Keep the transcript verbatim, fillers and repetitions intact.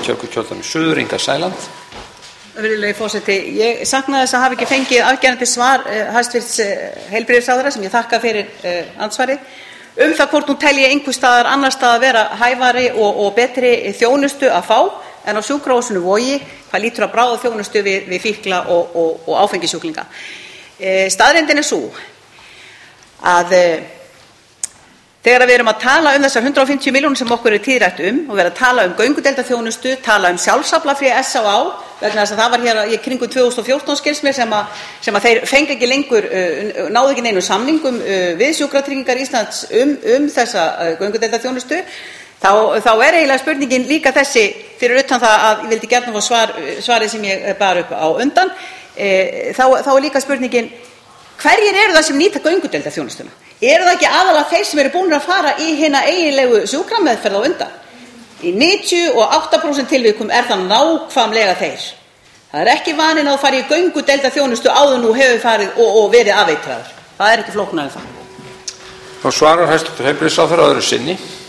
Reykjavíkurkjördæmi suður, Inga Sæland. Virðulegi forseti, ég sakna þess að hafa ekki fengið afgerandi svar uh, hæstvirts uh, heilbrigðisráðherra, sem ég þakka fyrir uh, ansvari, um það hvort hún telji einhvers staðar annars staðar vera hæfari og, og betri þjónustu að fá en á sjúkrahúsinu Vogi, hvað lítur að bráðaþjónustu við, við fíkla og, og, og áfengissjúklinga. Uh, staðreyndin er sú að uh, þegar við erum að tala um þessar hundrað og fimmtíu milljónir sem okkur er tíðrætt um og verið að tala um göngudeildarþjónustu, tala um sjálfsaflafé S á á, vegna þess að það var hér í kringum tvö þúsund og fjórtán skils mér sem að, sem að þeir fengi ekki lengur, uh, náðu ekki neinu samningum uh, við Sjúkratryggingar Íslands um, um þessa uh, göngudeildarþjónustu, þá, þá er eiginlega spurningin líka þessi, fyrir utan það að ég vildi gjarnan fá svar, svarið sem ég bar upp á undan, uh, þá, þá er líka spurningin, hverjir eru það sem nýta göngudeildarþjónustuna? Eru það ekki aðalega þeir sem eru búin að fara í hina eiginlegu sjúkrameðferð á undan? Í níutíu og átta prósent tilvikum er það nákvæmlega þeir. Það er ekki vaninn að fara í göngudeildarþjónustu áður nú hefur farið og, og verið afeitraður. Það er ekki flóknara en það. Þá svarar hæstv. Heilbrigðisráðherra öðru sinni.